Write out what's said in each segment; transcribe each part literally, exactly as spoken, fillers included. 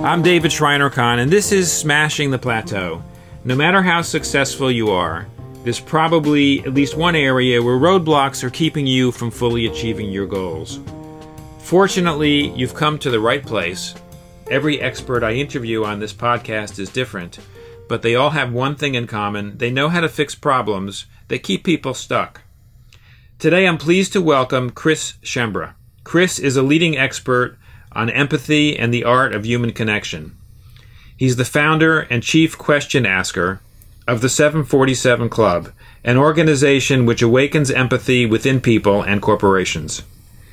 I'm David Shriner-Cahn, and this is Smashing the Plateau. No matter how successful you are, there's probably at least one area where roadblocks are keeping you from fully achieving your goals. Fortunately, you've come to the right place. Every expert I interview on this podcast is different, but they all have one thing in common. They know how to fix problems that keep people stuck. Today, I'm pleased to welcome Chris Schembra. Chris is a leading expert on empathy and the art of human connection. He's the founder and chief question asker of the seven forty-seven Club, an organization which awakens empathy within people and corporations.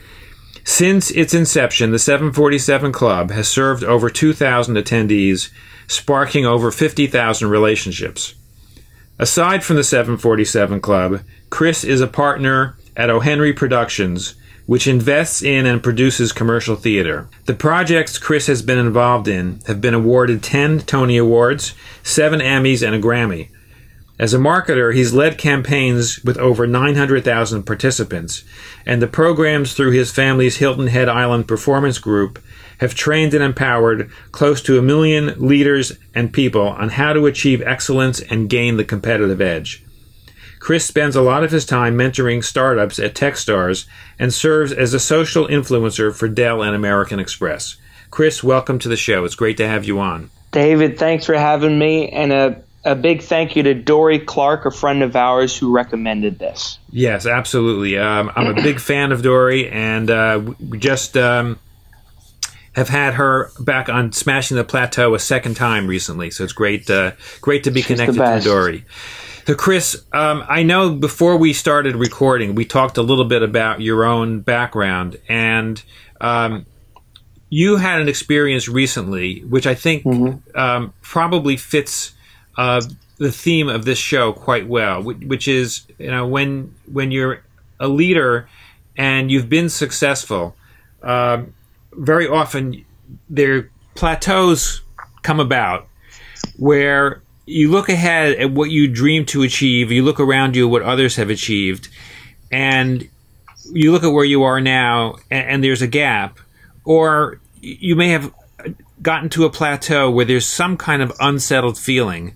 Since its inception, the seven forty-seven Club has served over two thousand attendees, sparking over fifty thousand relationships. Aside from the seven forty-seven Club, Chris is a partner at O. Henry Productions, which invests in and produces commercial theater. The projects Chris has been involved in have been awarded ten Tony Awards, seven Emmys, and a Grammy. As a marketer, he's led campaigns with over nine hundred thousand participants, and the programs through his family's Hilton Head Island Performance Group have trained and empowered close to a million leaders and people on how to achieve excellence and gain the competitive edge. Chris spends a lot of his time mentoring startups at Techstars and serves as a social influencer for Dell and American Express. Chris, welcome to the show. It's great to have you on. David, thanks for having me, and a, a big thank you to Dory Clark, a friend of ours who recommended this. Yes, absolutely. Um, I'm a big fan of Dory, and uh, we just um, have had her back on Smashing the Plateau a second time recently, so it's great, uh, great to be She's connected to Dory. So, Chris, um, I know before we started recording, we talked a little bit about your own background, and um, you had an experience recently, which I think mm-hmm. um, probably fits uh, the theme of this show quite well, which is, you know, when when you're a leader and you've been successful, uh, very often there plateaus come about where you look ahead at what you dream to achieve, you look around you at what others have achieved, and you look at where you are now, and, and there's a gap. Or you may have gotten to a plateau where there's some kind of unsettled feeling,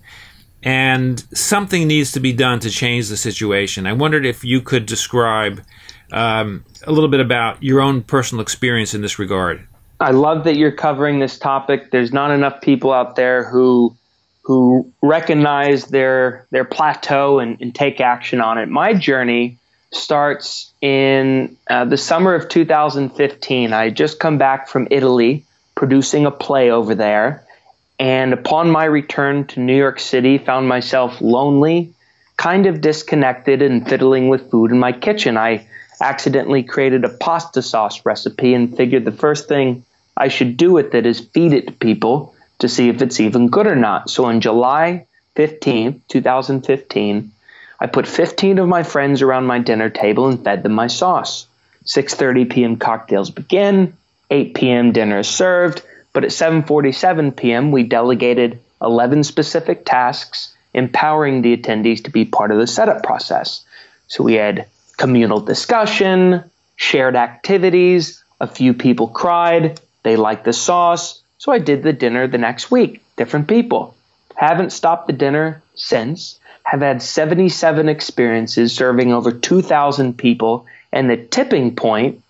and something needs to be done to change the situation. I wondered if you could describe um, a little bit about your own personal experience in this regard. I love that you're covering this topic. There's not enough people out there who who recognize their their plateau and, and take action on it. My journey starts in uh, the summer of two thousand fifteen. I had just come back from Italy, producing a play over there, and upon my return to New York City, found myself lonely, kind of disconnected, and fiddling with food in my kitchen. I accidentally created a pasta sauce recipe and figured the first thing I should do with it is feed it to people to see if it's even good or not. So on July fifteenth, two thousand fifteen, I put fifteen of my friends around my dinner table and fed them my sauce. six thirty p.m. cocktails begin, eight p.m. dinner is served, but at seven forty-seven p.m. we delegated eleven specific tasks, empowering the attendees to be part of the setup process. So we had communal discussion, shared activities, a few people cried, they liked the sauce, so I did the dinner the next week, different people. Haven't stopped the dinner since. Have had seventy-seven experiences serving over two thousand people. And the tipping point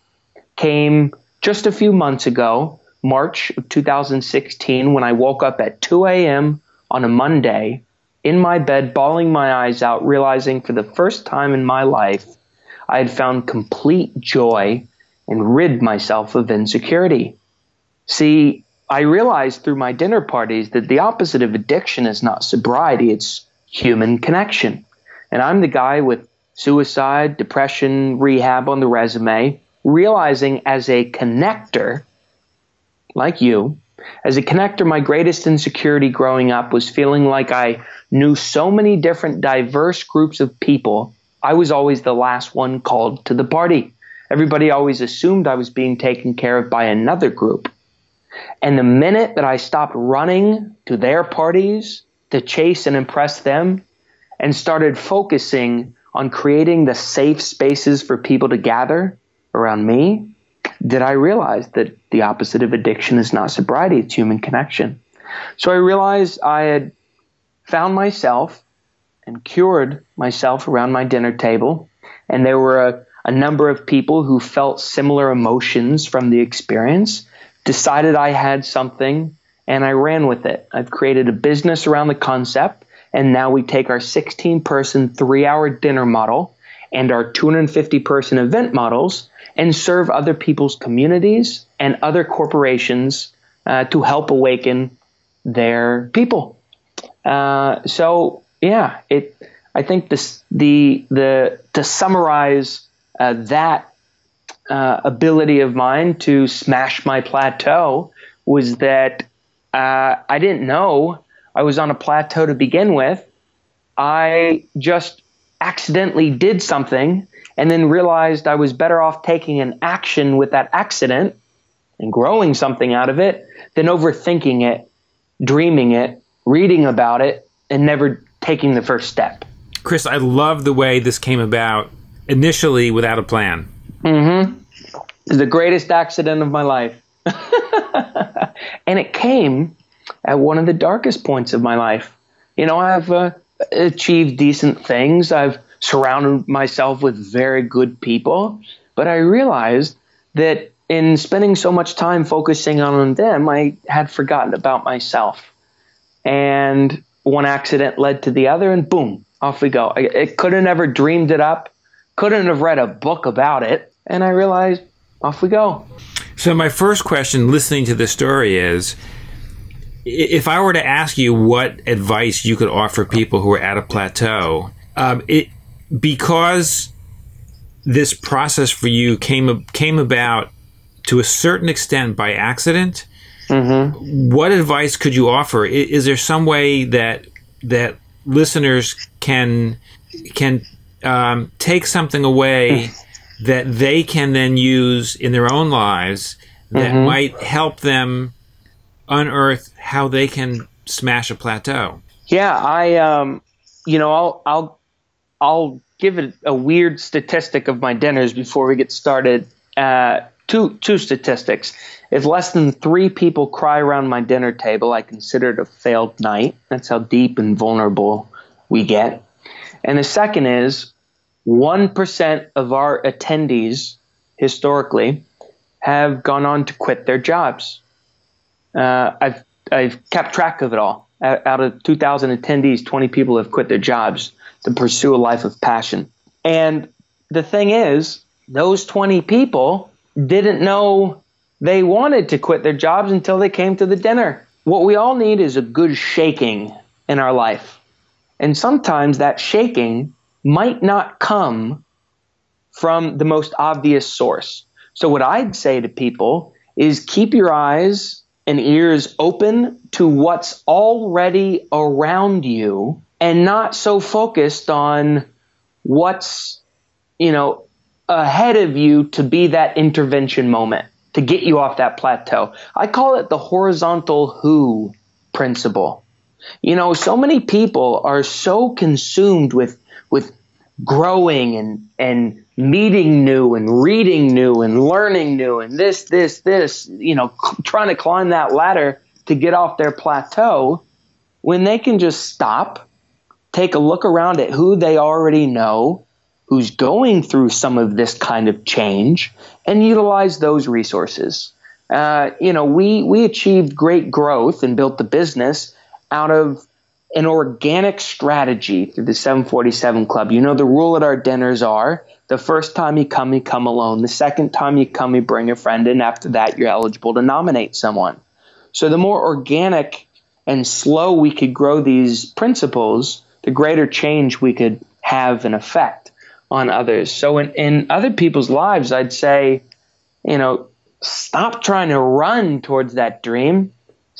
came just a few months ago, March of two thousand sixteen, when I woke up at two a.m. on a Monday in my bed, bawling my eyes out, realizing for the first time in my life, I had found complete joy and rid myself of insecurity. See, I realized through my dinner parties that the opposite of addiction is not sobriety, it's human connection. And I'm the guy with suicide, depression, rehab on the resume, realizing as a connector, like you, as a connector, my greatest insecurity growing up was feeling like I knew so many different diverse groups of people, I was always the last one called to the party. Everybody always assumed I was being taken care of by another group. And the minute that I stopped running to their parties to chase and impress them and started focusing on creating the safe spaces for people to gather around me, did I realize that the opposite of addiction is not sobriety, it's human connection. So I realized I had found myself and cured myself around my dinner table. And there were a, a number of people who felt similar emotions from the experience, decided I had something, and I ran with it. I've created a business around the concept, and now we take our sixteen-person, three-hour dinner model and our two hundred fifty person event models and serve other people's communities and other corporations uh, to help awaken their people. Uh, so yeah, it. I think this the the to summarize uh, that uh, ability of mine to smash my plateau was that uh, I didn't know I was on a plateau to begin with. I just accidentally did something and then realized I was better off taking an action with that accident and growing something out of it than overthinking it, dreaming it, reading about it, and never taking the first step. Chris, I love the way this came about initially without a plan. Mm-hmm. It's the greatest accident of my life. And it came at one of the darkest points of my life. You know, I've uh, achieved decent things. I've surrounded myself with very good people. But I realized that in spending so much time focusing on them, I had forgotten about myself. And one accident led to the other, and boom, off we go. I, I could have never dreamed it up, couldn't have read a book about it, and I realized, off we go. So my first question listening to this story is, if I were to ask you what advice you could offer people who are at a plateau, um, it because this process for you came came about to a certain extent by accident, mm-hmm. what advice could you offer? Is, is there some way that that listeners can can um, take something away that they can then use in their own lives that mm-hmm. might help them unearth how they can smash a plateau? Yeah, I, um, you know, I'll, I'll, I'll give it a weird statistic of my dinners before we get started. Uh, two, two statistics. If less than three people cry around my dinner table, I consider it a failed night. That's how deep and vulnerable we get. And the second is one percent of our attendees historically have gone on to quit their jobs. Uh, I've I've kept track of it all. Out of two thousand attendees, twenty people have quit their jobs to pursue a life of passion. And the thing is, those twenty people didn't know they wanted to quit their jobs until they came to the dinner. What we all need is a good shaking in our life. And sometimes that shaking might not come from the most obvious source. So what I'd say to people is keep your eyes and ears open to what's already around you and not so focused on what's, you know, ahead of you to be that intervention moment to get you off that plateau. I call it the horizontal who principle. You know, so many people are so consumed with with growing and and meeting new and reading new and learning new and this, this, this, you know, c- trying to climb that ladder to get off their plateau when they can just stop, take a look around at who they already know, who's going through some of this kind of change, and utilize those resources. Uh, you know, we, we achieved great growth and built the business out of an organic strategy through the seven forty-seven Club. You know, the rule at our dinners are the first time you come, you come alone. The second time you come, you bring a friend. And after that, you're eligible to nominate someone. So the more organic and slow we could grow these principles, the greater change we could have an effect on others. So in, in other people's lives, I'd say, you know, stop trying to run towards that dream.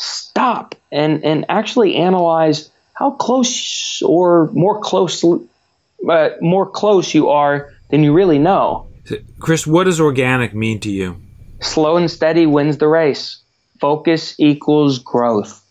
Stop and, and actually analyze how close or more close, uh, more close you are than you really know. Chris, what does organic mean to you? Slow and steady wins the race. Focus equals growth.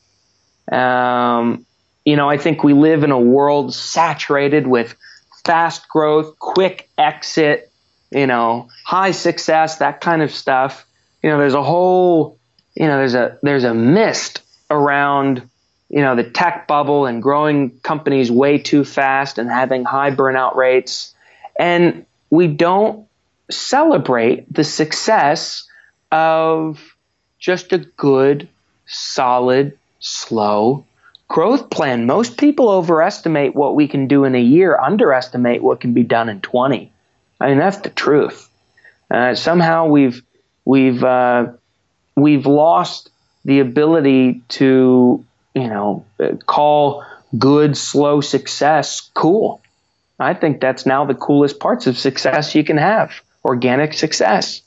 Um, you know, I think we live in a world saturated with fast growth, quick exit, you know, high success, that kind of stuff. You know, there's a whole, you know, there's a there's a mist around, you know, the tech bubble and growing companies way too fast and having high burnout rates. And we don't celebrate the success of just a good, solid, slow growth plan. Most people overestimate what we can do in a year, underestimate what can be done in twenty. I mean, that's the truth. Uh, somehow we've we've uh, we've lost the ability to, you know, call good, slow success cool. I think that's now the coolest parts of success you can have. Organic success.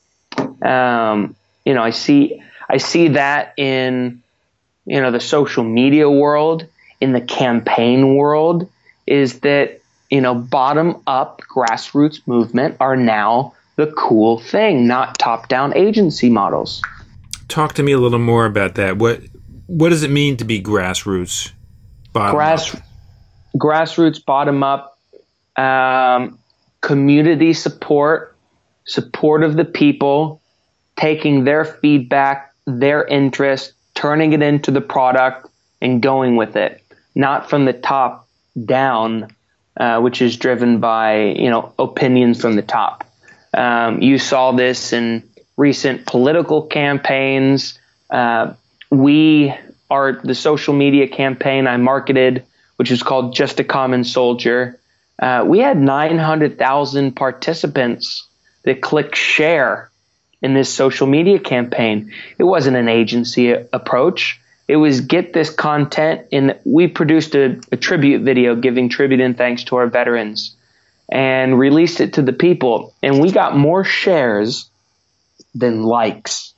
Um, you know, I see I see that in, you know, the social media world, in the campaign world, is that, you know, bottom up grassroots movement are now the cool thing, not top down agency models. Talk to me a little more about that. What what does it mean to be grassroots? Bottom Grass, up? Grassroots, bottom up, um, community support, support of the people, taking their feedback, their interest, turning it into the product and going with it, not from the top down, uh, which is driven by, you know, opinions from the top. Um, you saw this in recent political campaigns. Uh, we are the social media campaign I marketed, which is called Just a Common Soldier. Uh, we had nine hundred thousand participants that clicked share in this social media campaign. It wasn't an agency a- approach. It was get this content, and we produced a, a tribute video giving tribute and thanks to our veterans and released it to the people. And we got more shares than likes.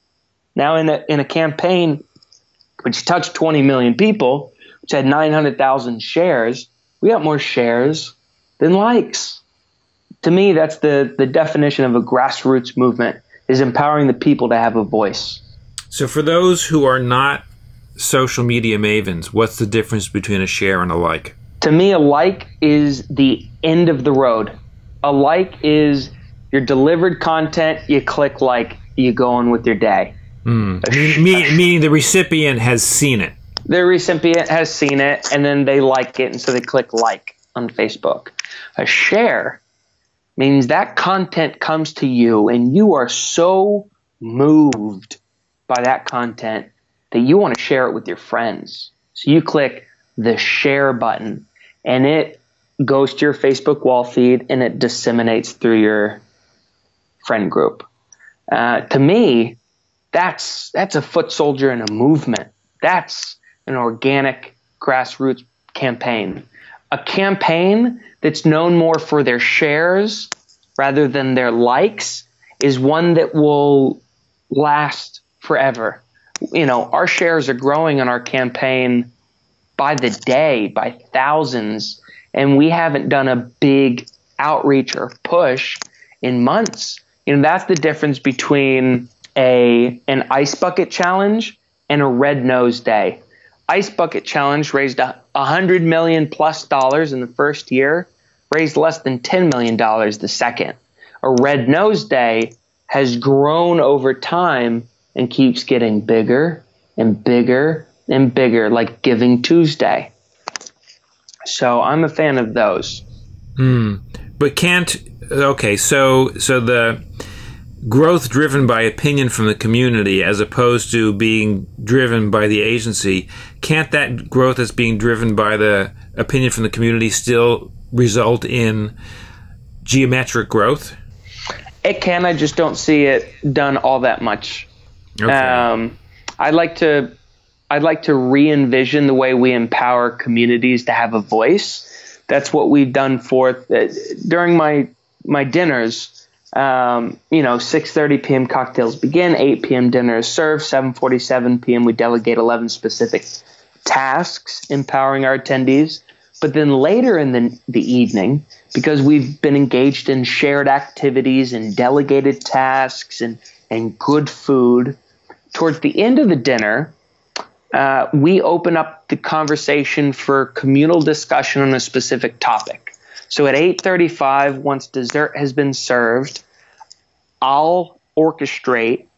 Now in a, in a campaign which touched twenty million people, which had nine hundred thousand shares, we got more shares than likes. To me, that's the, the definition of a grassroots movement, is empowering the people to have a voice. So for those who are not social media mavens, what's the difference between a share and a like? To me, a like is the end of the road. A like is your delivered content, you click like, you go on with your day. Mm. Sh- meaning, meaning the recipient has seen it. The recipient has seen it, and then they like it, and so they click like on Facebook. A share means that content comes to you, and you are so moved by that content that you want to share it with your friends. So you click the share button, and it goes to your Facebook wall feed, and it disseminates through your friend group. Uh, to me, that's that's a foot soldier in a movement. That's an organic grassroots campaign. A campaign that's known more for their shares rather than their likes is one that will last forever. You know, our shares are growing on our campaign by the day, by thousands, and we haven't done a big outreach or push in months. You know, that's the difference between a an ice bucket challenge and a red nose day. Ice bucket challenge raised a hundred million plus dollars in the first year, raised less than ten million dollars the second. A red nose day has grown over time and keeps getting bigger and bigger and bigger, like Giving Tuesday. So I'm a fan of those. Hmm. But can't okay, so so the growth driven by opinion from the community as opposed to being driven by the agency, can't that growth that's being driven by the opinion from the community still result in geometric growth? It can. I just don't see it done all that much. Okay. Um, I'd like to I'd like to re-envision the way we empower communities to have a voice. That's what we've done for uh, during my my dinners. Um, you know, six thirty p.m. cocktails begin, eight p.m. dinner is served, seven forty-seven p.m. we delegate eleven specific tasks empowering our attendees. But then later in the, the evening, because we've been engaged in shared activities and delegated tasks and, and good food, towards the end of the dinner, uh, we open up the conversation for communal discussion on a specific topic. So at eight thirty-five, once dessert has been served, I'll orchestrate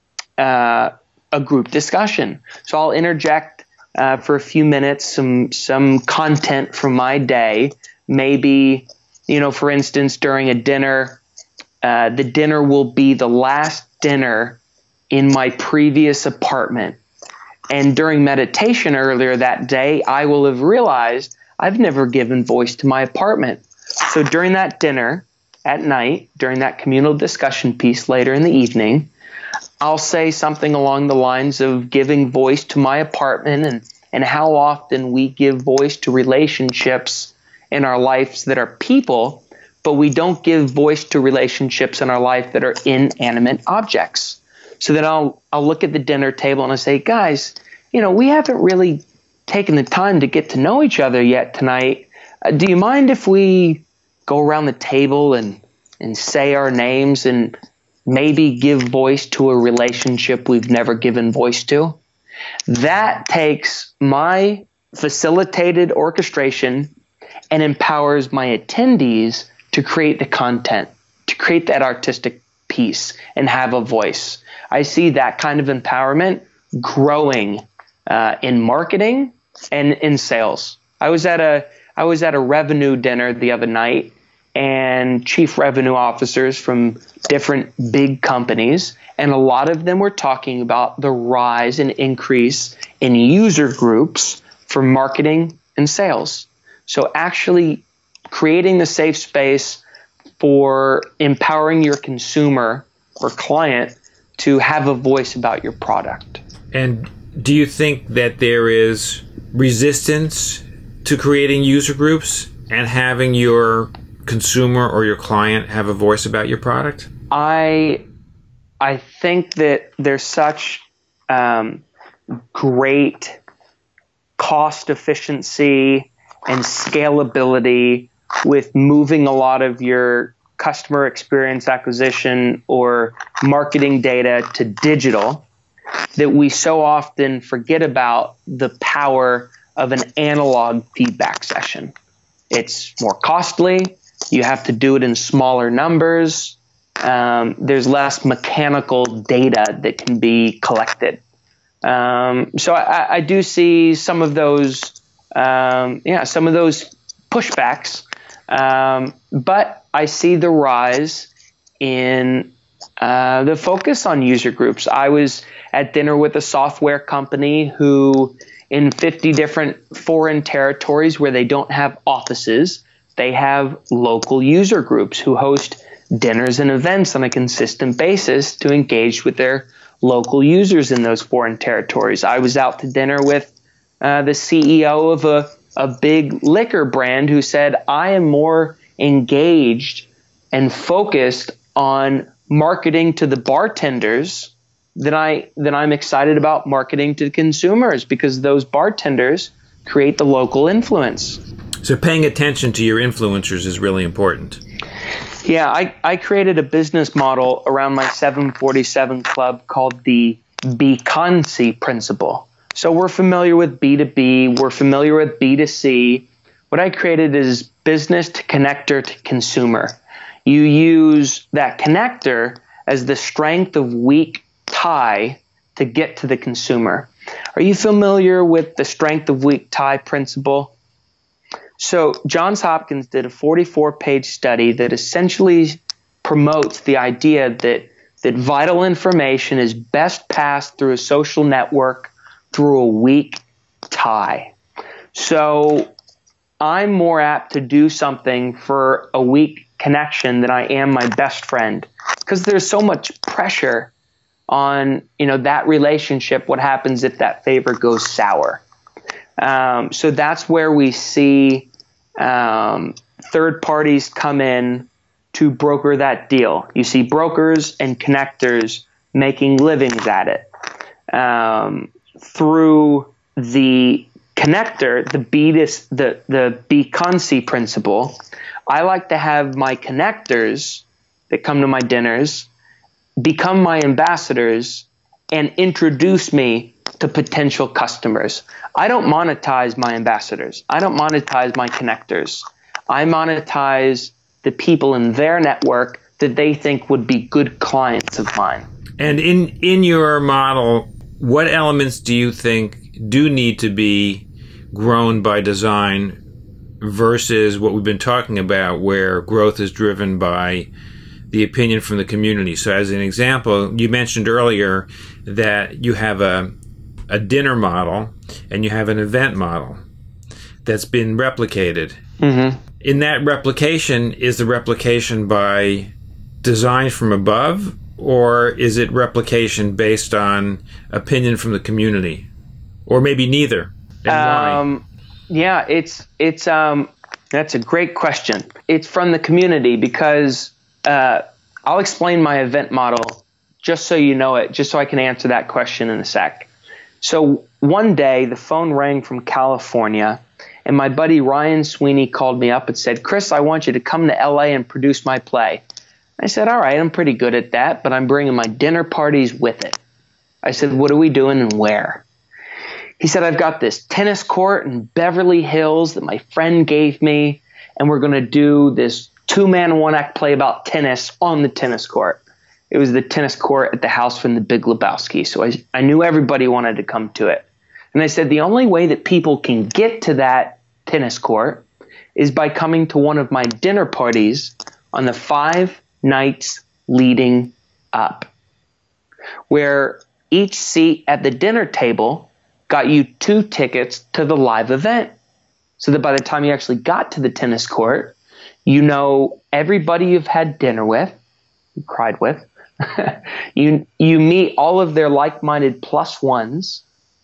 uh, a group discussion. So I'll interject uh, for a few minutes some some content from my day. Maybe, you know, for instance, during a dinner, uh, the dinner will be the last dinner in my previous apartment. And during meditation earlier that day, I will have realized I've never given voice to my apartment. So during that dinner at night, during that communal discussion piece later in the evening, I'll say something along the lines of giving voice to my apartment and, and how often we give voice to relationships in our lives that are people, but we don't give voice to relationships in our life that are inanimate objects. So then I'll I'll look at the dinner table and I say, guys, you know, we haven't really taken the time to get to know each other yet tonight. Uh, do you mind if we go around the table and and say our names and maybe give voice to a relationship we've never given voice to? That takes my facilitated orchestration and empowers my attendees to create the content, to create that artistic piece and have a voice. I see that kind of empowerment growing uh, in marketing and in sales. I was at a I was at a revenue dinner the other night, and chief revenue officers from different big companies, and a lot of them were talking about the rise and increase in user groups for marketing and sales. So actually creating the safe space for empowering your consumer or client to have a voice about your product. And do you think that there is resistance to creating user groups and having your consumer or your client have a voice about your product? I I think that there's such um, great cost efficiency and scalability with moving a lot of your customer experience acquisition or marketing data to digital that we so often forget about the power of an analog feedback session. It's more costly. You have to do it in smaller numbers. Um, there's less mechanical data that can be collected. Um, so I, I do see some of those, um, yeah, some of those pushbacks. Um, but I see the rise in uh, the focus on user groups. I was at dinner with a software company who, in fifty different foreign territories where they don't have offices, they have local user groups who host dinners and events on a consistent basis to engage with their local users in those foreign territories. I was out to dinner with uh, the C E O of a a big liquor brand who said, I am more engaged and focused on marketing to the bartenders than I than I'm excited about marketing to consumers, because those bartenders create the local influence. So paying attention to your influencers is really important. Yeah, I, I created a business model around my seven forty-seven club called the Beconcy principle. So we're familiar with B two B, we're familiar with B two C. What I created is business to connector to consumer. You use that connector as the strength of weak tie to get to the consumer. Are you familiar with the strength of weak tie principle? So Johns Hopkins did a forty-four page study that essentially promotes the idea that, that vital information is best passed through a social network through a weak tie. So I'm more apt to do something for a weak connection than I am my best friend, because there's so much pressure on, you know, that relationship. What happens if that favor goes sour? Um, so that's where we see um, third parties come in to broker that deal. You see brokers and connectors making livings at it. Um, through the connector, the B the the Beconcy principle, I like to have my connectors that come to my dinners become my ambassadors and introduce me to potential customers. I don't monetize my ambassadors. I don't monetize my connectors. I monetize the people in their network that they think would be good clients of mine. And in, in your model, what elements do you think do need to be grown by design versus what we've been talking about, where growth is driven by the opinion from the community? So as an example, you mentioned earlier that you have a, a dinner model and you have an event model that's been replicated. Mm-hmm. In that replication, is the replication by design from above, or is it replication based on opinion from the community? Or maybe neither? And um, why? Yeah, it's it's um, that's a great question. It's from the community because uh, I'll explain my event model just so you know it, just so I can answer that question in a sec. So one day the phone rang from California, and my buddy Ryan Sweeney called me up and said, "Chris, I want you to come to L A and produce my play." I said, "All right, I'm pretty good at that, but I'm bringing my dinner parties with it." I said, "What are we doing and where?" He said, "I've got this tennis court in Beverly Hills that my friend gave me, and we're going to do this two-man, one-act play about tennis on the tennis court." It was the tennis court at the house from The Big Lebowski, so I, I knew everybody wanted to come to it. And I said, the only way that people can get to that tennis court is by coming to one of my dinner parties on the five nights leading up, where each seat at the dinner table got you two tickets to the live event, so that by the time you actually got to the tennis court, you know everybody you've had dinner with, you cried with, you you meet all of their like-minded plus ones,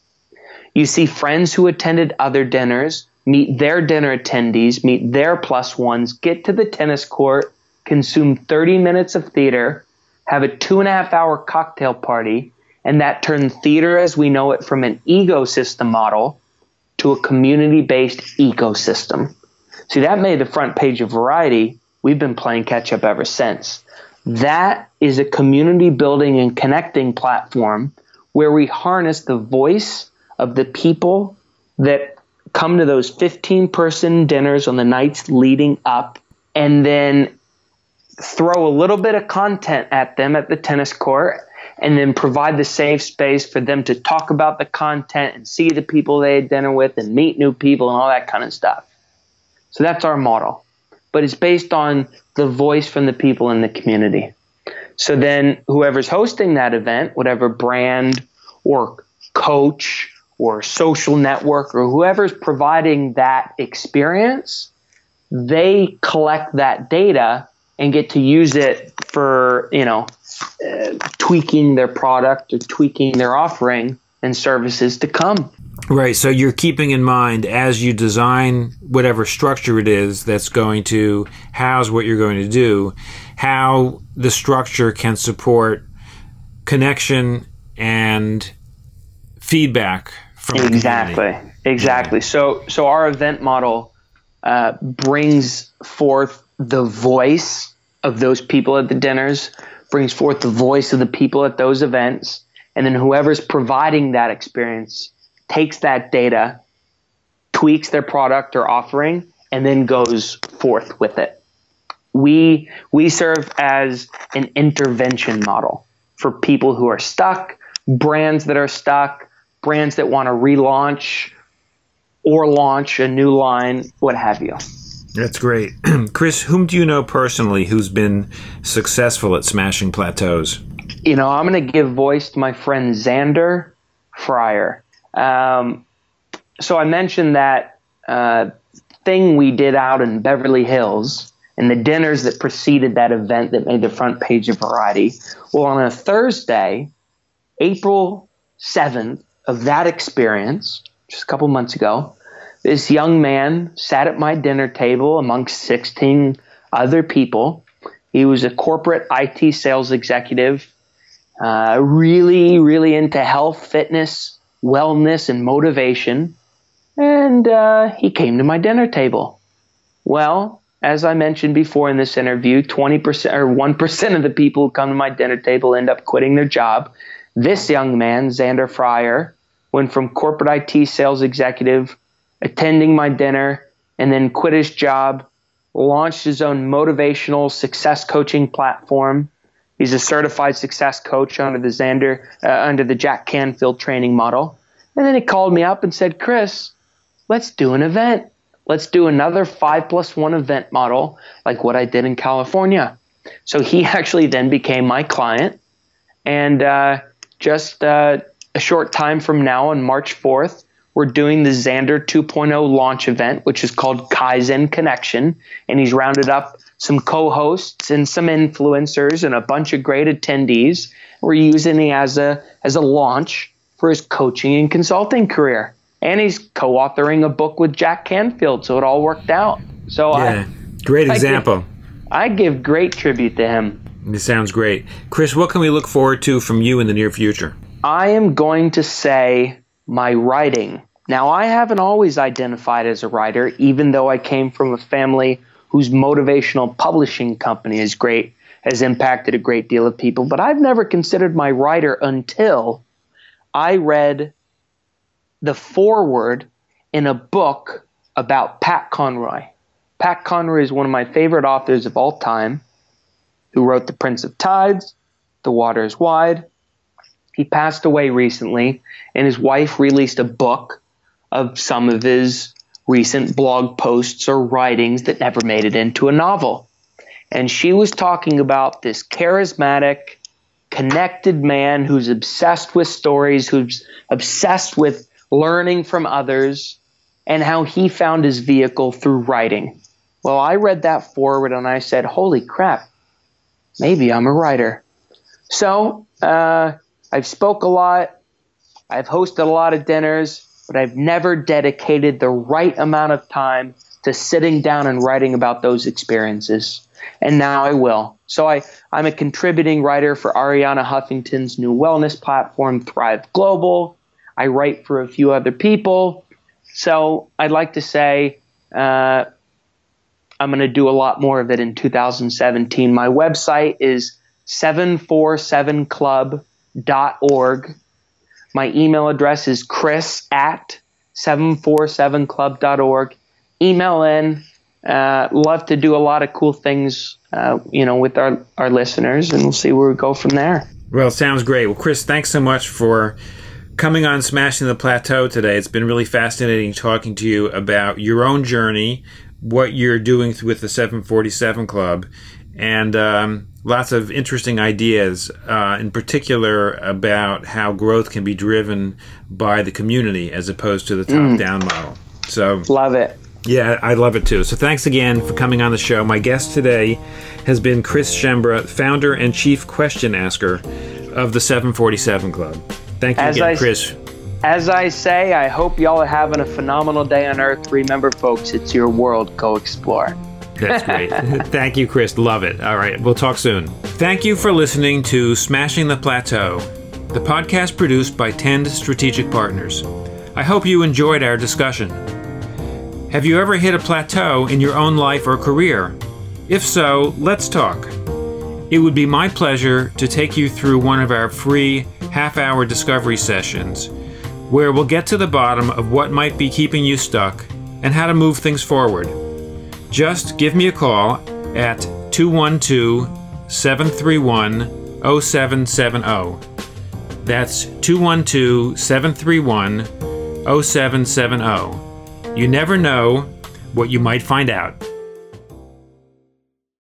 you see friends who attended other dinners, meet their dinner attendees, meet their plus ones, get to the tennis court, consume thirty minutes of theater, have a two and a half hour cocktail party, and that turned theater as we know it from an ecosystem model to a community-based ecosystem. See, that made the front page of Variety. We've been playing catch-up ever since. That is a community-building and connecting platform where we harness the voice of the people that come to those fifteen-person dinners on the nights leading up, and then throw a little bit of content at them at the tennis court, and then provide the safe space for them to talk about the content and see the people they had dinner with and meet new people and all that kind of stuff. So that's our model. But it's based on the voice from the people in the community. So then whoever's hosting that event, whatever brand or coach or social network or whoever's providing that experience, they collect that data and get to use it for, you know, uh, tweaking their product or tweaking their offering and services to come. Right. So you're keeping in mind as you design whatever structure it is that's going to house what you're going to do, how the structure can support connection and feedback from the exactly. community. Exactly. So, so our event model uh, brings forth the voice of those people at the dinners, brings forth the voice of the people at those events, and then whoever's providing that experience takes that data, tweaks their product or offering, and then goes forth with it. We we serve as an intervention model for people who are stuck, brands that are stuck, brands that want to relaunch or launch a new line, what have you. That's great. Chris, whom do you know personally who's been successful at smashing plateaus? You know, I'm going to give voice to my friend Xander Fryer. Um, so I mentioned that uh, thing we did out in Beverly Hills and the dinners that preceded that event that made the front page of Variety. Well, on a Thursday, April seventh of that experience, just a couple months ago, this young man sat at my dinner table amongst sixteen other people. He was a corporate I T sales executive, uh, really, really into health, fitness, wellness, and motivation. And uh, he came to my dinner table. Well, as I mentioned before in this interview, twenty percent or one percent of the people who come to my dinner table end up quitting their job. This young man, Xander Fryer, went from corporate I T sales executive, attending my dinner, and then quit his job launched his own motivational success coaching platform. He's a certified success coach under the Xander, uh, under the Jack Canfield training model. And then he called me up and said, Chris, let's do an event. Let's do another five plus one event model like what I did in California. So he actually then became my client. And uh, just uh, a short time from now, on March fourth, we're doing the Xander two point oh launch event, which is called Kaizen Connection. And he's rounded up some co-hosts and some influencers and a bunch of great attendees. We're using it as a, as a launch for his coaching and consulting career. And he's co-authoring a book with Jack Canfield, so it all worked out. So yeah, I, great example. I give, I give great tribute to him. This sounds great. Chris, what can we look forward to from you in the near future? I am going to say my writing. Now, I haven't always identified as a writer, even though I came from a family whose motivational publishing company is great, has impacted a great deal of people. But I've never considered my writer until I read the foreword in a book about Pat Conroy. Pat Conroy is one of my favorite authors of all time, who wrote The Prince of Tides, The Water is Wide. He passed away recently, and his wife released a book of some of his recent blog posts or writings that never made it into a novel. And she was talking about this charismatic, connected man who's obsessed with stories, who's obsessed with learning from others, and how he found his vehicle through writing. Well, I read that forward and I said, holy crap, maybe I'm a writer. So uh, I've spoke a lot, I've hosted a lot of dinners, but I've never dedicated the right amount of time to sitting down and writing about those experiences. And now I will. So I, I'm a contributing writer for Arianna Huffington's new wellness platform, Thrive Global. I write for a few other people. So I'd like to say uh, I'm going to do a lot more of it in two thousand seventeen. My website is seven four seven club dot org. My email address is chris at seven four seven club dot org. Email in. Uh, love to do a lot of cool things, uh, you know, with our, our listeners, and we'll see where we go from there. Well, sounds great. Well, Chris, thanks so much for coming on Smashing the Plateau today. It's been really fascinating talking to you about your own journey, what you're doing with the seven forty-seven Club, and um, lots of interesting ideas, uh, in particular about how growth can be driven by the community as opposed to the top-down mm. model. So love it. Yeah, I love it too. So thanks again for coming on the show. My guest today has been Chris Schembra, founder and chief question asker of the seven forty-seven Club. Thank you as again, I, Chris. As I say, I hope y'all are having a phenomenal day on Earth. Remember, folks, it's your world. Go explore. That's great. Thank you, Chris. Love it. All right, we'll talk soon. Thank you for listening to Smashing the Plateau, the podcast produced by Tend Strategic Partners. I hope you enjoyed our discussion. Have you ever hit a plateau in your own life or career? If so, let's talk. It would be my pleasure to take you through one of our free half-hour discovery sessions, where we'll get to the bottom of what might be keeping you stuck and how to move things forward. Just give me a call at two one two, seven three one, zero seven seven zero. That's two one two, seven three one, zero seven seven zero. You never know what you might find out.